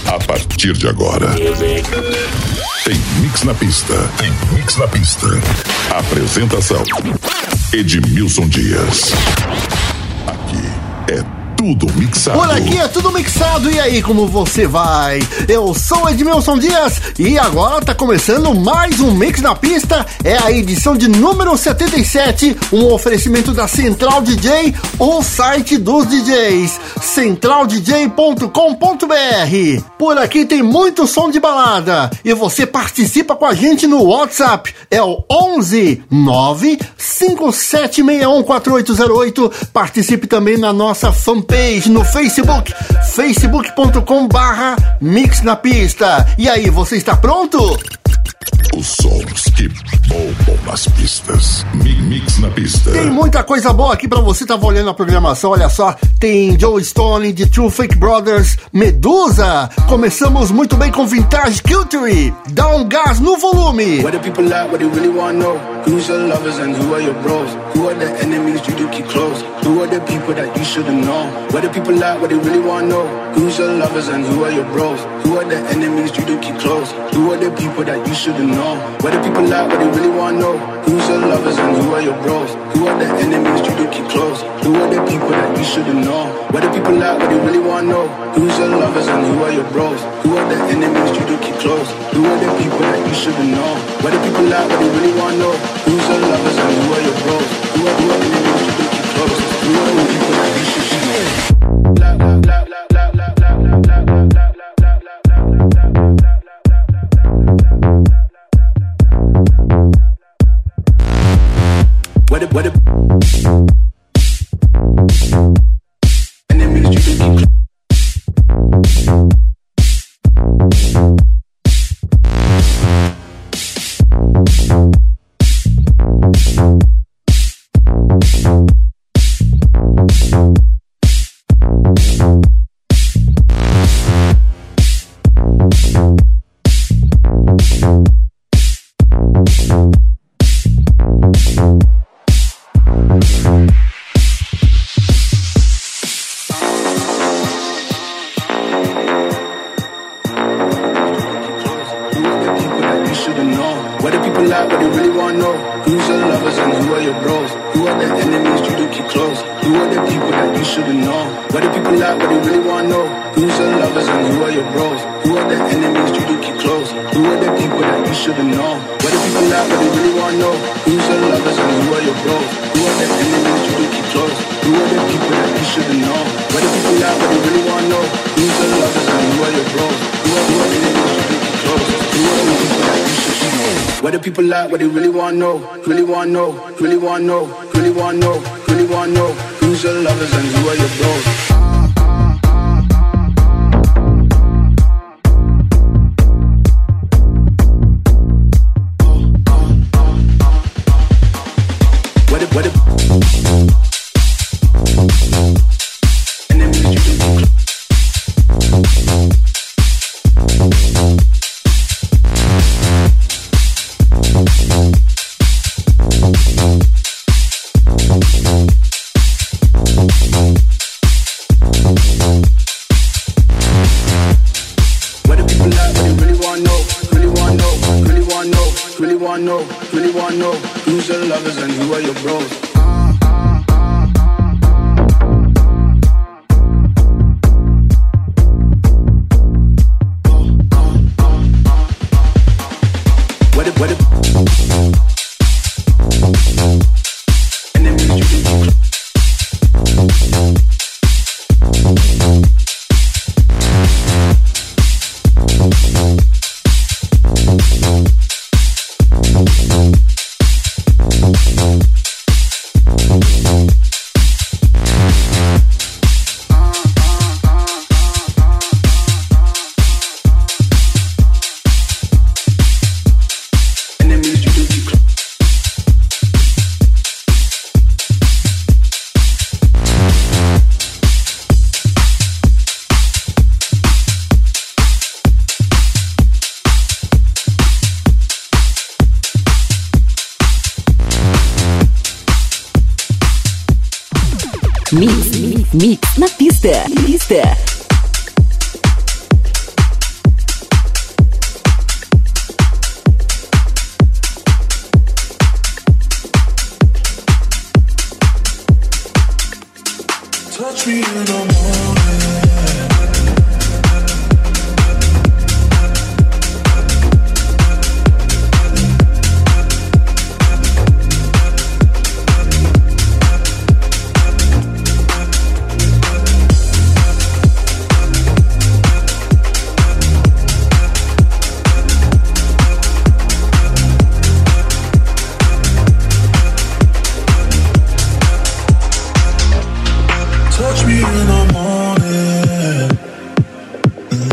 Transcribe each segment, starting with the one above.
A partir de agora, tem Mix na Pista. Tem Mix na Pista. Apresentação: Edmilson Dias. Aqui é tudo mixado. Por aqui é tudo mixado. E aí, como você vai? Eu sou Edmilson Dias e agora tá começando mais um Mix na Pista. É a edição de número 77, um oferecimento da Central DJ, o site dos DJs, centraldj.com.br. Por aqui tem muito som de balada e você participa com a gente no WhatsApp. É o 11 95761 4808. Participe também na nossa fanpage no Facebook, facebook.com/Mix na Pista. E aí, você está pronto? Os sons que bombam nas pistas. Mix na Pista. Tem muita coisa boa aqui pra você. Tava olhando a programação, olha só. Tem Joe Stone, The Two Fake Brothers, Medusa. Começamos muito bem com Vintage Culture. Dá um gás no volume. What do people like, what they really want to know? Who's your lovers and who are your bros? Who are the enemies you do keep close? Who are the people that you shouldn't know? What do people like, what they really want to know? Who's your lovers and who are your bros? Who are the enemies you do keep close? Who are the people that you shouldn't know? What do people like, what they really want to know? Who's your lovers and who are your bros? Who are the enemies you do keep close? Who are the people that you shouldn't know? What do people like, what they really want to know? Who's your lovers and who are your bros? Who are the enemies you do keep close? Who are the people that you shouldn't know? What do people like, what they really want to know? Who's your lovers and who are your bros? Who are the enemies you do keep close? Who are the people that you shouldn't know? Blah, blah, blah, blah, blah, blah, blah, blah, blah, blah, blah, blah, what if enemies you do keep What do people like, what they really want to know? Really want to know, really want to know, really want to know, really want to know. Who's your lovers and who are your bros? Who's your lovers and who are your bros? Mix na pista.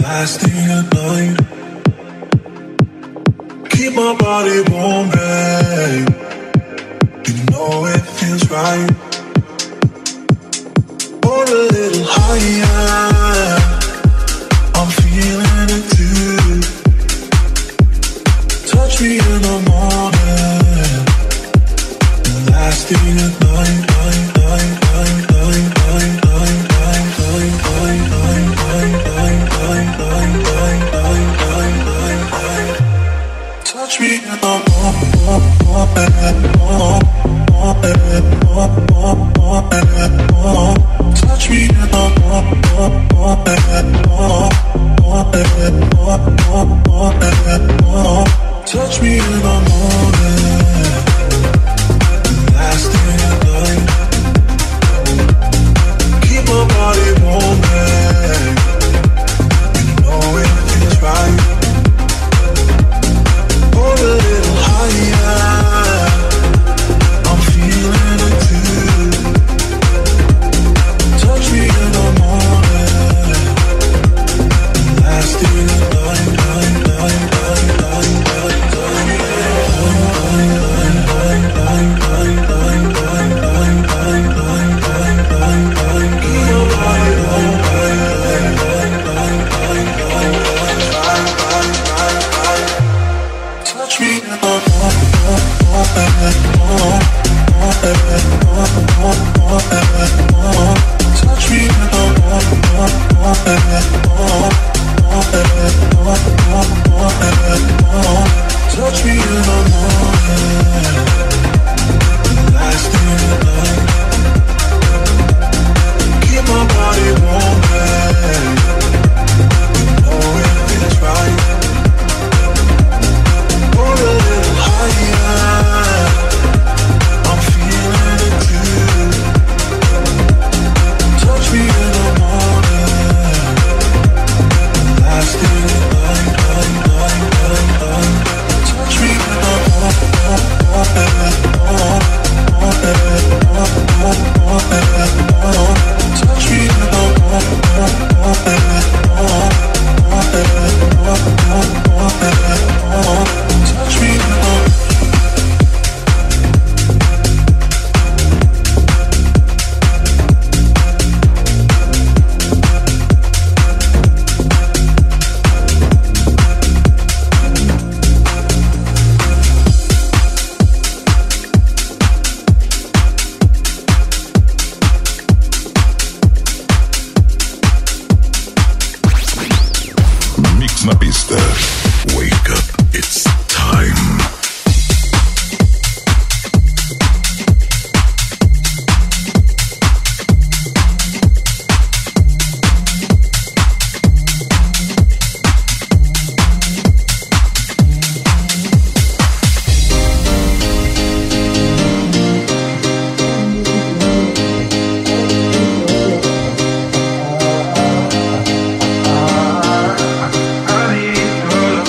lasting at night. Keep my body warm, babe. You know it feels right. Or a little higher, I'm feeling it too. Touch me in the morning, lasting at night, night, night, night, night, night, night, night, night, night, night, night, night, night, night, night, night, night, night. Touch me in the morning, touch me in the touch me in the morning, lasting at night. Keep my body warm, babe. You know it feels right. Or a little higher, I'm feeling it too. Touch me in the morning, lasting at night, night, night, night, night, night, touch me in the touch me in touch me in the morning, lasting at night. Keep my body warm, babe. You know it feels right. Or a little higher, I'm feeling it too. Touch me in the morning, lasting at night, night, night, night, night. Touch me in the touch me in touch me in Mix na pista. Wake up, it's time. I need your love.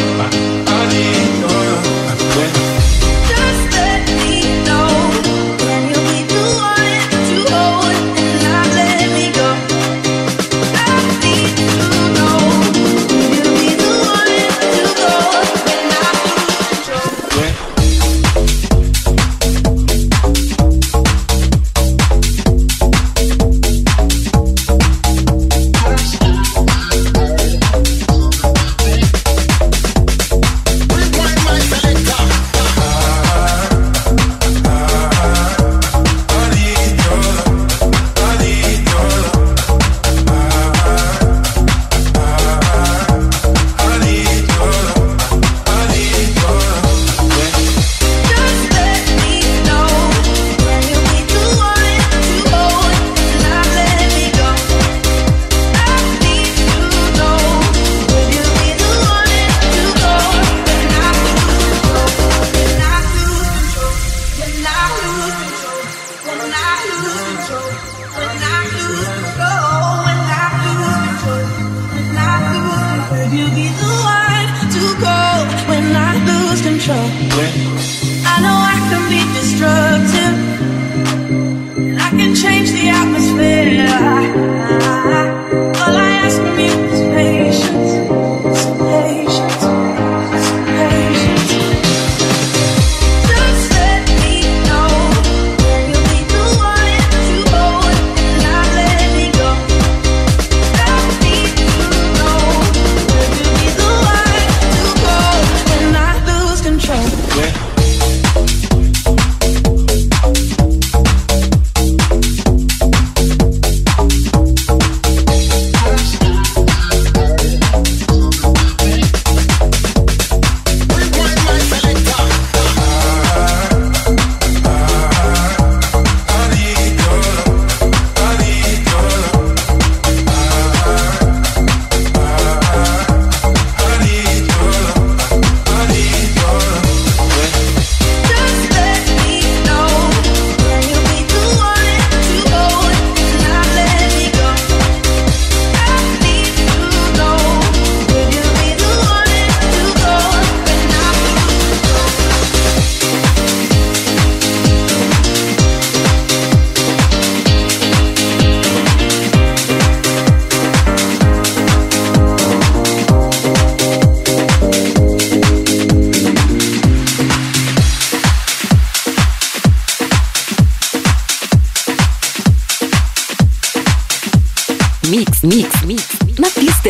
Mix na Pista.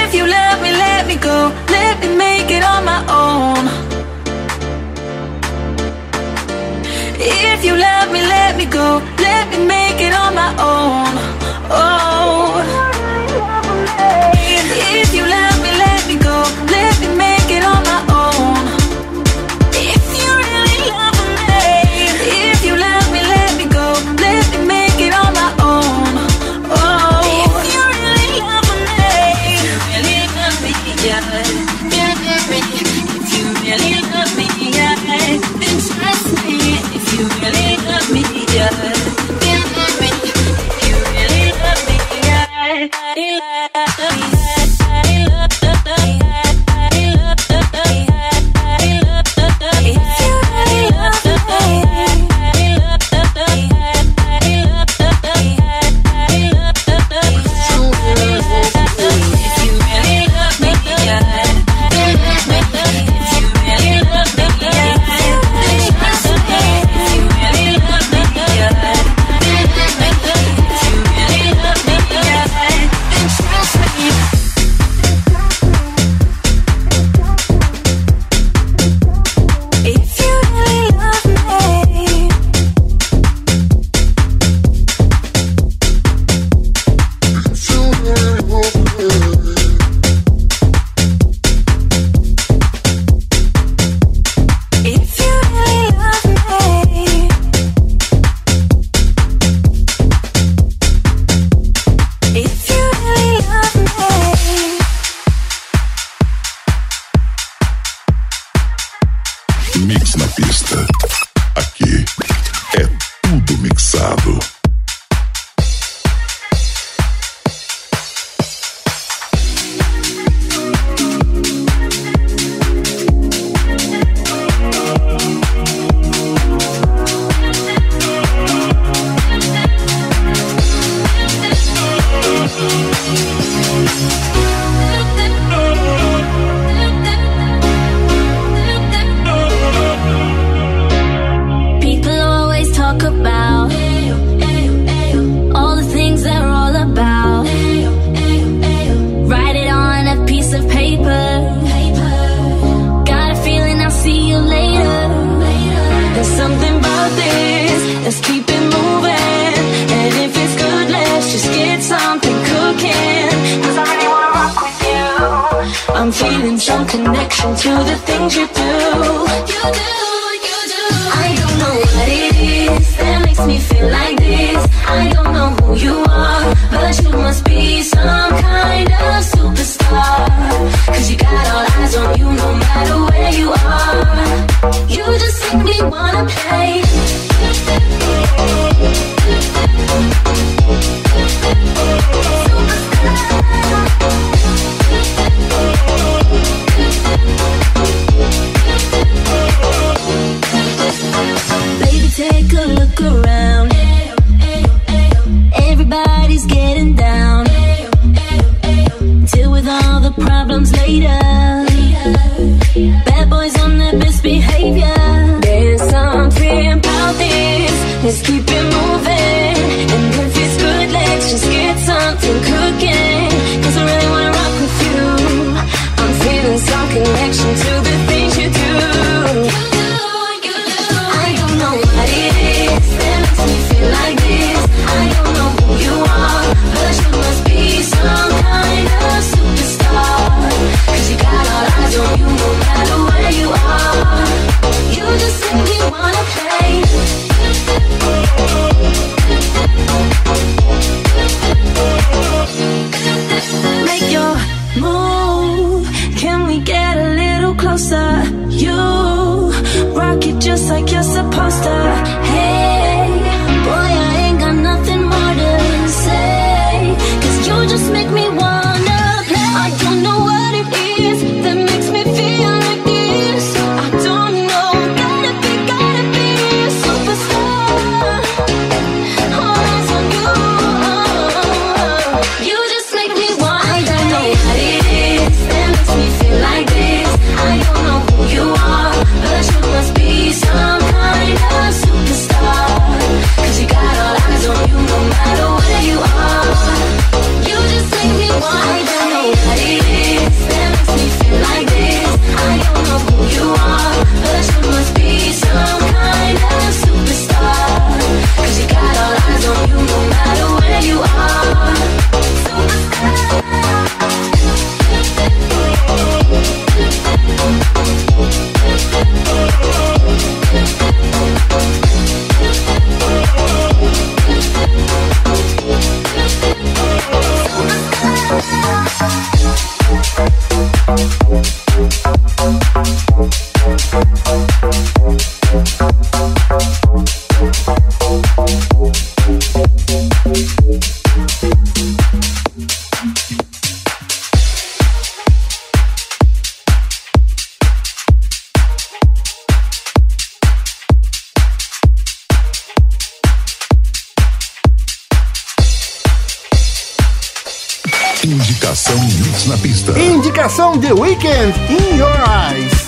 If you let me go. Let me make it on my own. If you let me go. Let me make it on my own. Oh. If you let me go. Let me make it on my own. If you really love me. If you let me go. Let me make it on my own. Oh. If you really love me. If you really love me, yeah. If you really love me, yeah. Then trust me. If you really love me, yeah. If you really love me, yeah. Mix na pista. Aqui é tudo mixado. I'm feeling some connection to the things you do. I don't know what it is that makes me feel like this. I don't know who you are, but you must be some kind of superstar. Cause you got all eyes on you no matter where you are. You just make me wanna play. Baby, take a look around. Everybody's getting down. Deal with all the problems later. Bad boys on their best behavior. There's something about this. Let's keep it moving. And if it's good, let's just get something cooking. Cause I really wanna rock with you. I'm feeling some connection to the things you do. I don't know what it is that makes me feel like this. I don't know who you are, but you must be some kind of superstar. Cause you got Indicação Mix na Pista. Indicação The Weeknd, In Your Eyes.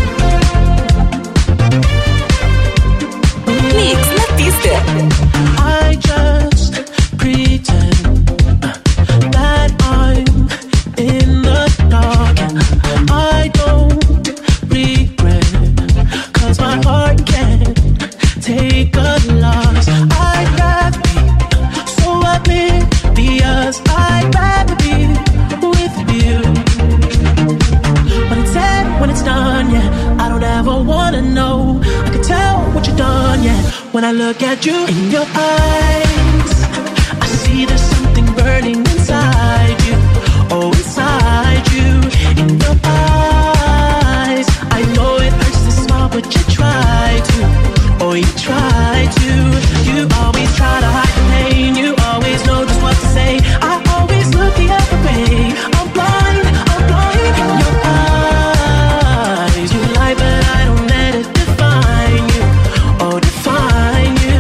Mix na Pista. I just pretend that I'm in the dark. I don't regret, 'cause my heart can't take a loss. I'd rather be so oblivious. I'd rather be with you. When it's said, when it's done, yeah, I don't ever wanna know. I can tell what you've done, yeah. When I look at you in your eyes, I see there's something burning inside you. Oh, inside you. In your eyes, I know it hurts to smile, but you try to. Oh, you try to. You always try to hide the pain. You always know just what to say. I always look the other way. I'm blind in your eyes. You lie, but I don't let it define you. Oh, define you.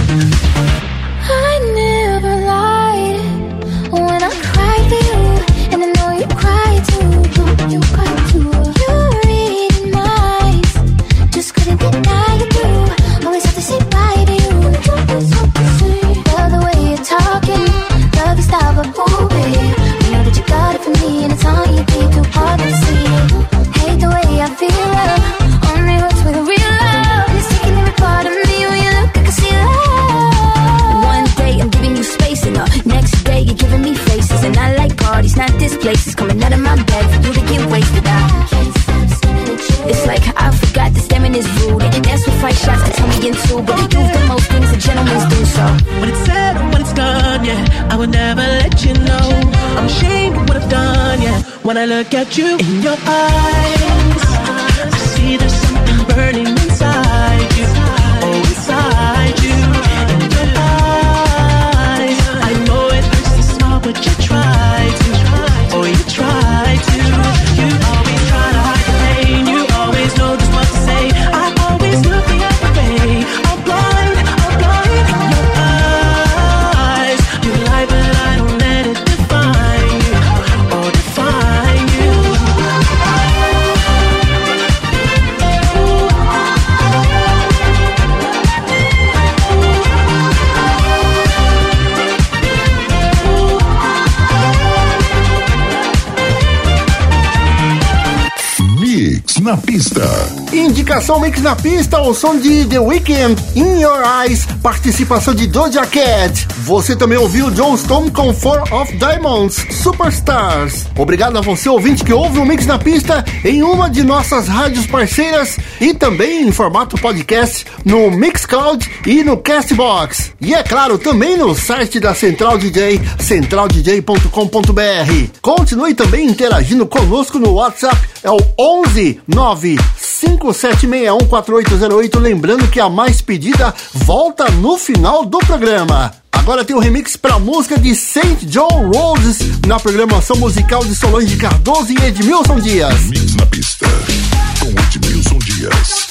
I never lied when I cried for you, and I know you cry too. You cry too. You read minds, just couldn't deny it too. Always have to say bye to you. Always have to say. Love the way you're talking, love your style, but ooh, babe, you know that you got it from me, and it's on you, be too hard to see. Hate the way I feel, love only hurts with real love. It's taking every part of me when you look, I can see that. One day I'm giving you space, and the next day you're giving me faces. And I like parties, not this place. It's coming out of my bed for you to get wasted. I can't stop staring at you. It's like I forgot that staring is rude. And that's what fight shots can turn me into. But you do the most things that gentlemen do, so When it's said and when it's done, yeah, I would never let you know. I'm ashamed of what I've done, yeah. When I look at you in your eyes, I see there's something burning inside you. Oh, inside you. In your eyes, I know it hurts to smile, but you try to. Oh, you try to. You always try to hide the pain. You always know just what to say. I always look the other way. I'm blind in your eyes. You lie, but I don't let it define you. Oh, define you. Mix na Pista. Indicação Mix na Pista, o som de The Weeknd, In Your Eyes, participação de Doja Cat. Você também ouviu John Stone com Four of Diamonds, Superstars. Obrigado a você, ouvinte, que ouve o Mix na Pista em uma de nossas rádios parceiras e também em formato podcast no Mixcloud e no Castbox. E é claro, também no site da Central DJ, centraldj.com.br. Continue também interagindo conosco no WhatsApp, é o 11 95761 4808. Lembrando que a mais pedida volta no final do programa. Agora tem o remix para a música de St. John Roses na programação musical de Solange Cardoso e Edmilson Dias. Mix na Pista com Edmilson Dias.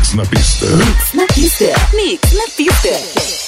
Mix na pista. Mix na pista. Mix na pista.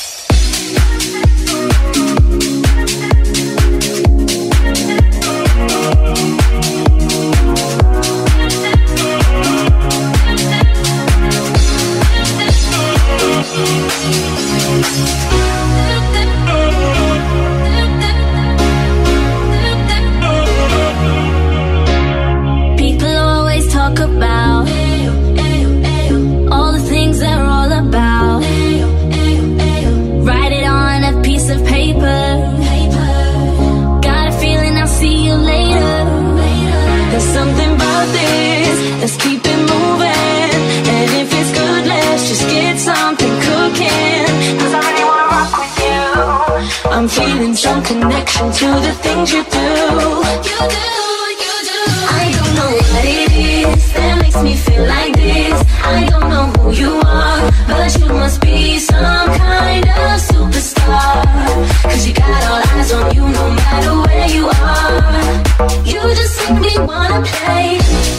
People always talk about all the things they're all about. Write it on a piece of paper. Got a feeling I'll see you later. There's something about this, let's keep it moving. And if it's good, let's just get something cooking. 'Cause I really wanna rock with you. I'm feeling some connection to the things you do. You do. I don't know what it is that makes me feel like this. I don't know who you are, but you must be some kind of superstar. 'Cause you got all eyes on you no matter where you are. You just make me wanna play.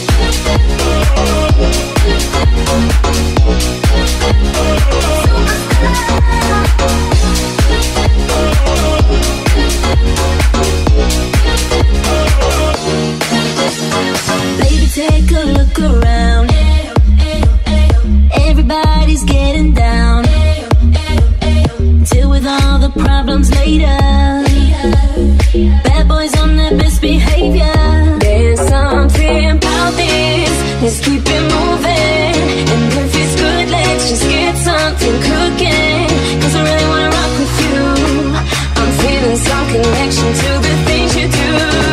Baby, take a look around. Everybody's getting down. Deal with all the problems later. Bad boys on their best behavior. There's something about this, let's keep it moving. And if it's good, let's just get something cooking. 'Cause I really wanna rock with you. I'm feeling some connection to the things you do.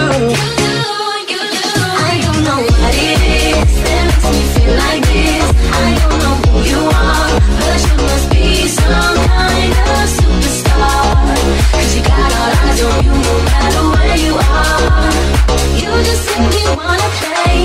I don't know what it is that makes me feel like this. I don't know who you are, but you must be some kind of superstar. 'Cause you got all eyes on you no matter where you are. You just make me wanna play.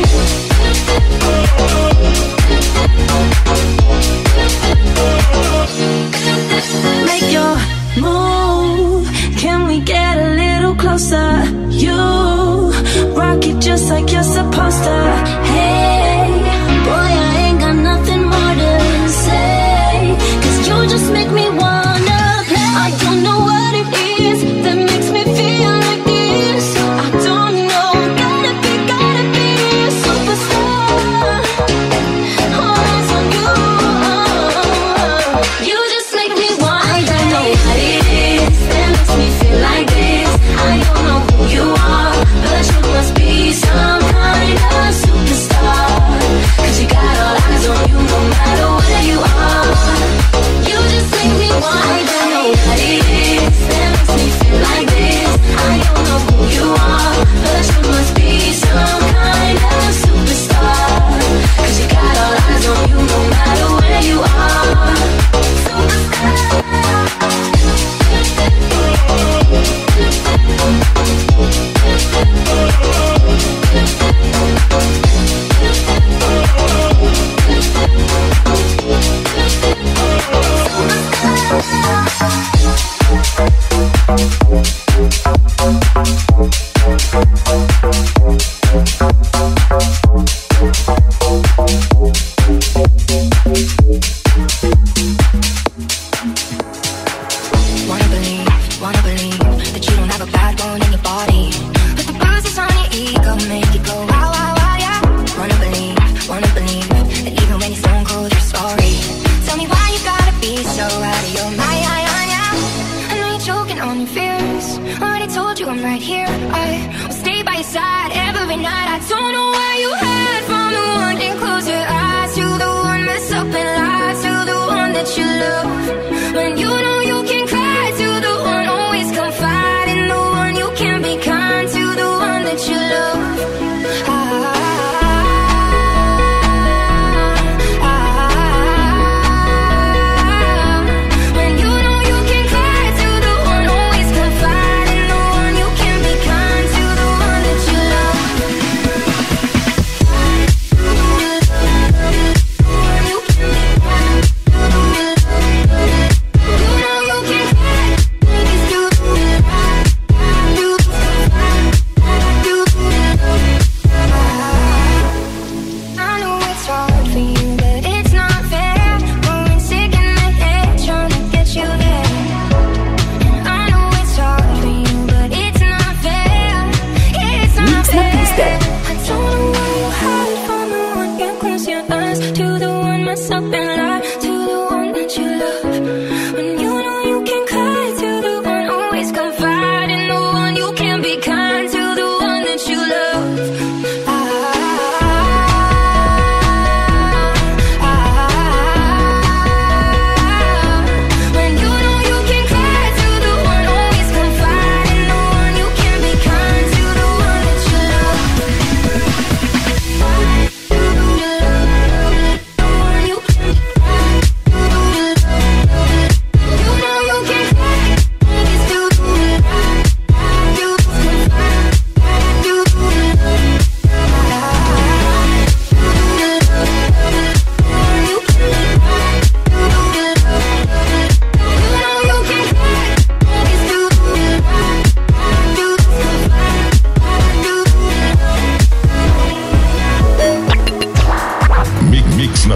Make your move. Can we get a little closer? You rock it just like you're supposed to. Hey, boy, I ain't got nothing more to say. 'Cause you just make me wanna play. I don't know what it is that makes me feel like this. I don't know, gotta be a superstar. All eyes on you. You just make me wanna play. I don't know what it is that makes me feel like this. I don't know who you are, but you must be some kind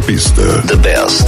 pista. The best.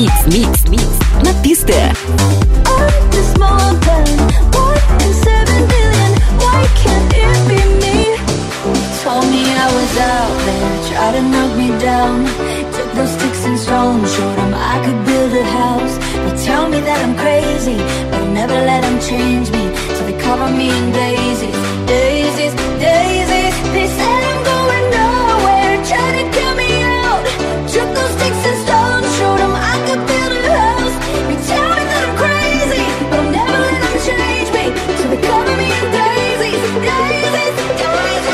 na pista. I'm the small town, 1 in 7 billion. Why can't it be me? Told me I was out there, tried to knock me down. Took those sticks and stones, showed them I could build a house. They tell me that I'm crazy, but I'll never let them change me. So they cover me in daisies, daisies, daisies. They said I'm going nowhere, try to get me out. Took those sticks and stones, showed them I could build a house. They tell me that I'm crazy, but I'll never let them change me. So they cover me in daisies, daisies, daisies.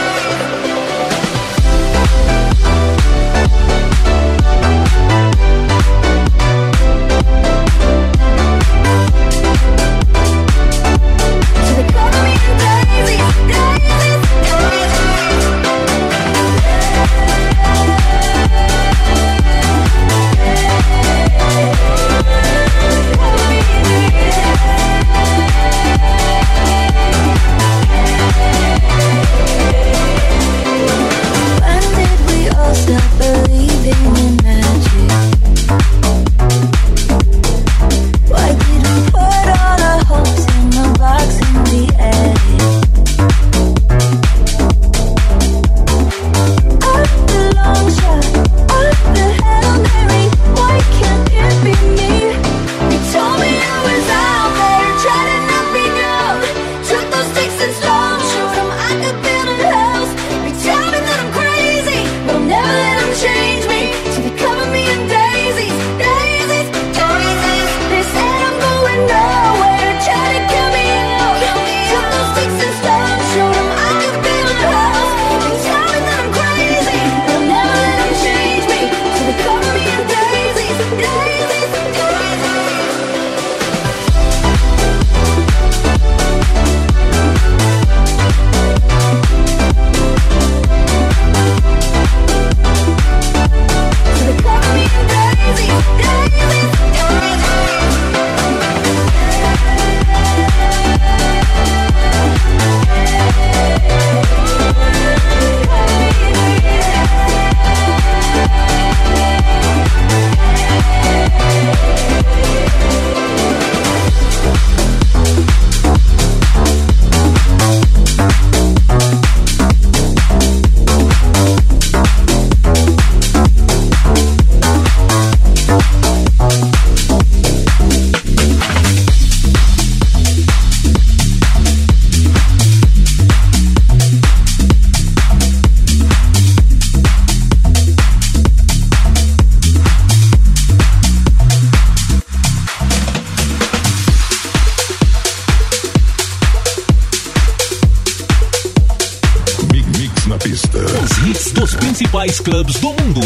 Principais clubes do mundo.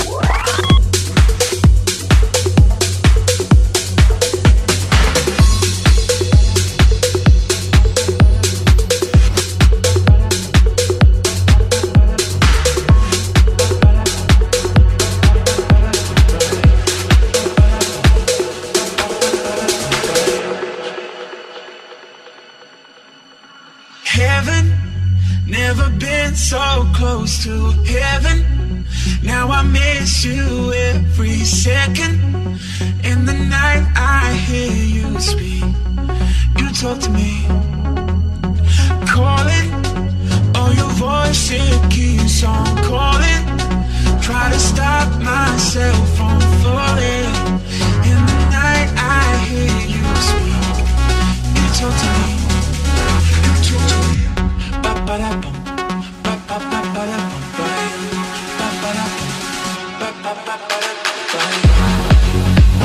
Heaven, never been so close to heaven. Now I miss you every second. In the night I hear you speak. You talk to me, calling. Oh, your voice, it keeps on calling. Try to stop myself from falling. In the night I hear you speak. You talk to me, you talk to me. Ba-ba-da-bum, ba-ba-ba-ba-da-bum, ba-ba-da-bum, ba-ba-ba-ba-da-bum.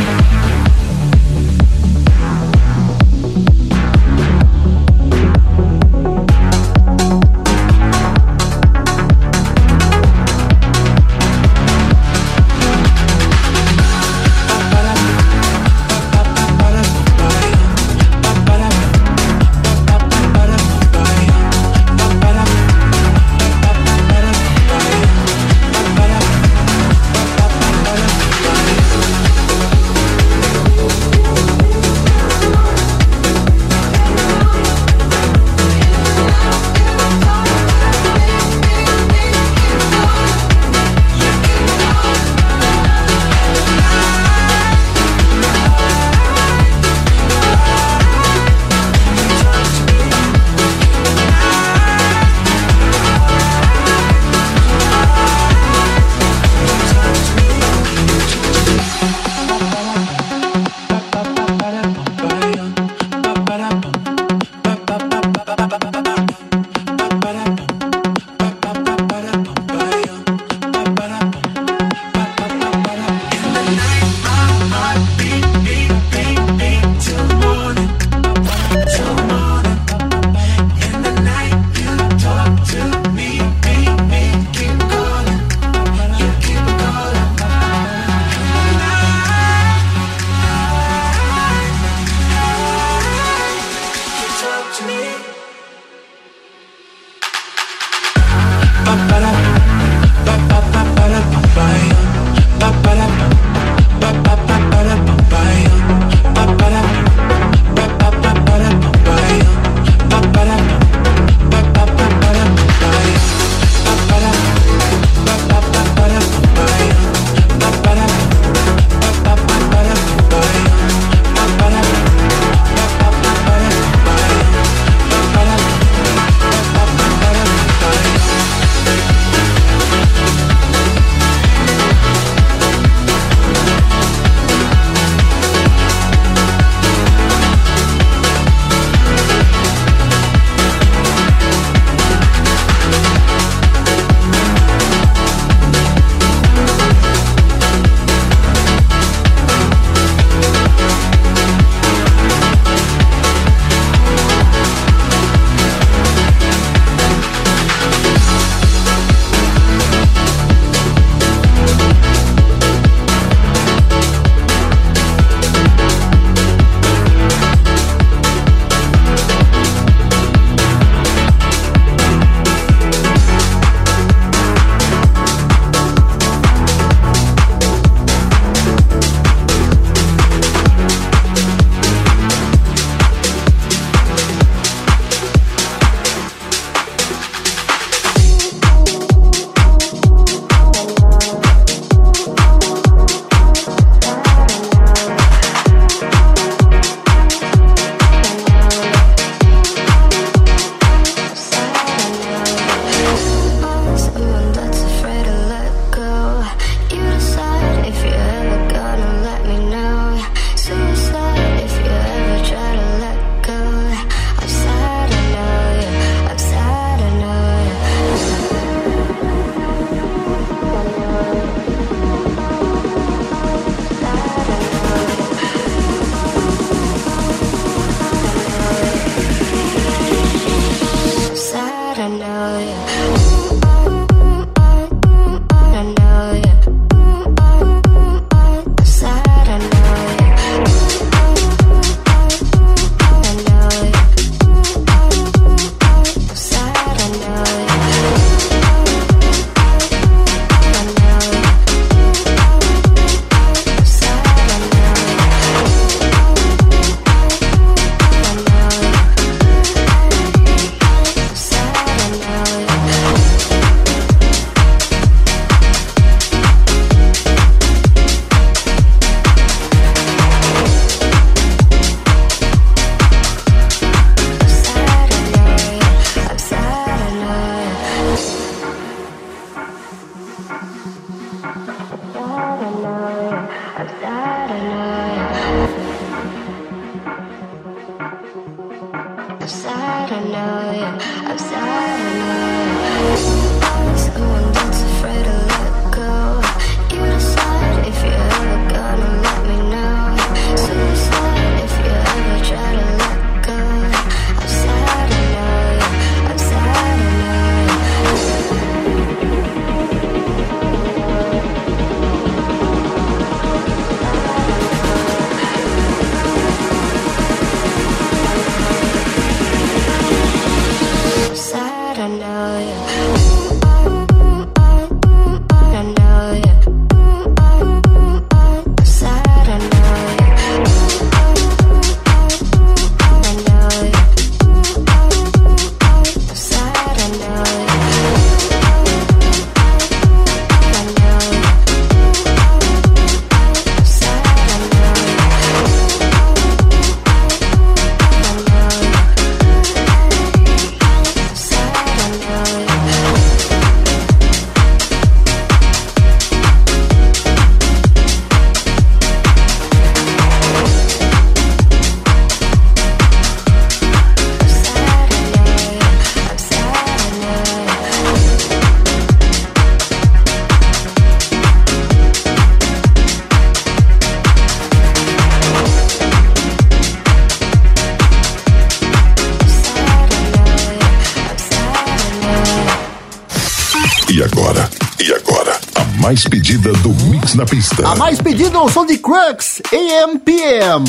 mais pedida do Mix na Pista. A mais pedida é o som de Crux, AM/PM.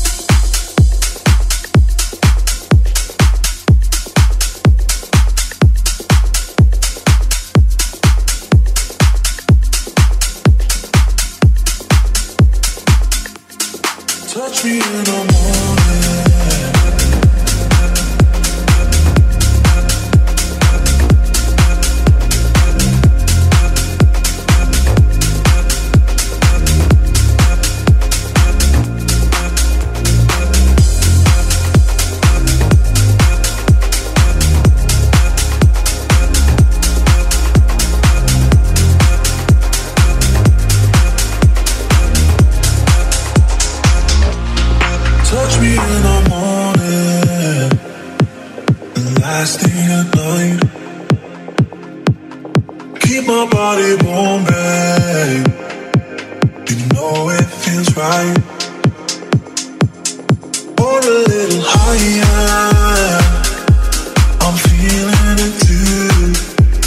Touch me in the morning. Touch me in the morning, the last thing at night. Keep my body warm, babe. You know it feels right. Or a little higher, I'm feeling it too.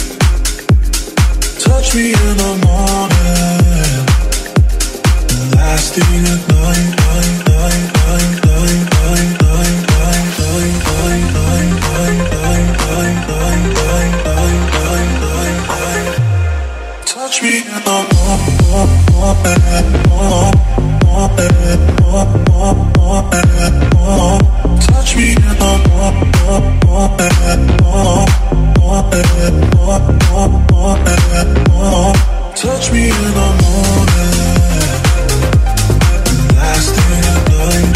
Touch me in the morning, the last thing at night. Touch me in the touch me in the touch me in the morning, last thing at night.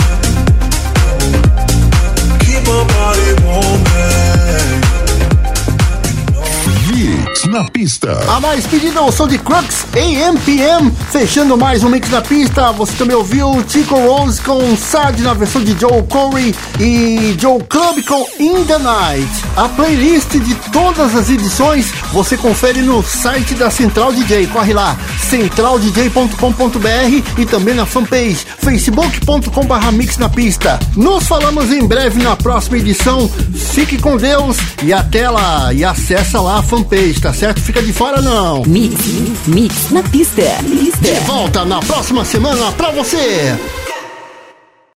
Keep my body warm, Mix na Pista. A mais pedida é o som de Crux, AM/PM. Fechando mais um Mix na Pista, você também ouviu Chico Rose com Sad na versão de Joe Corey e Joe Club com In The Night. A playlist de todas as edições você confere no site da Central DJ. Corre lá, centraldj.com.br e também na fanpage facebook.com/Mix na Pista. Nos falamos em breve na próxima edição. Fique com Deus e até lá. E acessa lá a fanpage, tá certo? Fica de fora não. Mix na Pista. De volta na próxima semana pra você.